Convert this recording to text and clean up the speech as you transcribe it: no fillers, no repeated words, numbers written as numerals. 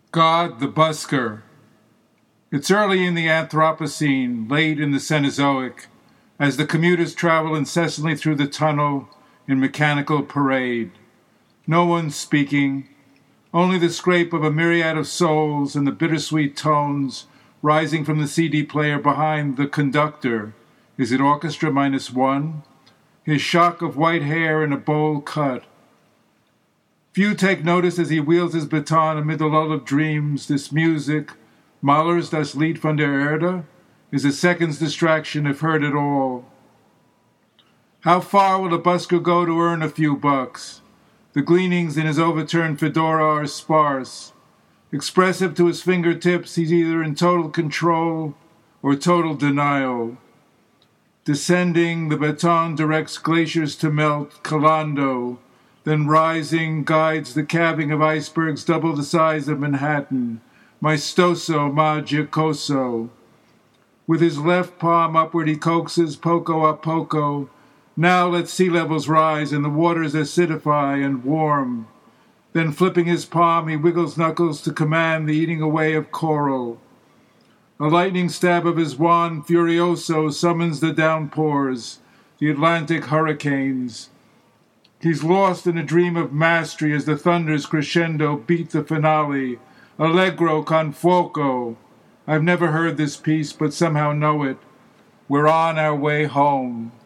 God the Busker. It's early in the Anthropocene, late in the Cenozoic, as the commuters travel incessantly through the tunnel in mechanical parade. No one's speaking, only the scrape of a myriad of souls and the bittersweet tones rising from the CD player behind the conductor. Is it orchestra -1? His shock of white hair in a bowl cut. Few take notice as he wields his baton amid the lull of dreams. This music, Mahlers das Lied von der Erde, is a second's distraction if heard at all. How far will a busker go to earn a few bucks? The gleanings in his overturned fedora are sparse. Expressive to his fingertips, he's either in total control or total denial. Descending, the baton directs glaciers to melt, calando, then rising, guides the calving of icebergs double the size of Manhattan. Maestoso magioso. With his left palm upward he coaxes, poco a poco. Now let sea levels rise and the waters acidify and warm. Then flipping his palm, he wiggles knuckles to command the eating away of coral. A lightning stab of his wand, furioso, summons the downpours, the Atlantic hurricanes. He's lost in a dream of mastery as the thunders crescendo beat the finale. Allegro con fuoco. I've never heard this piece, but somehow know it. We're on our way home.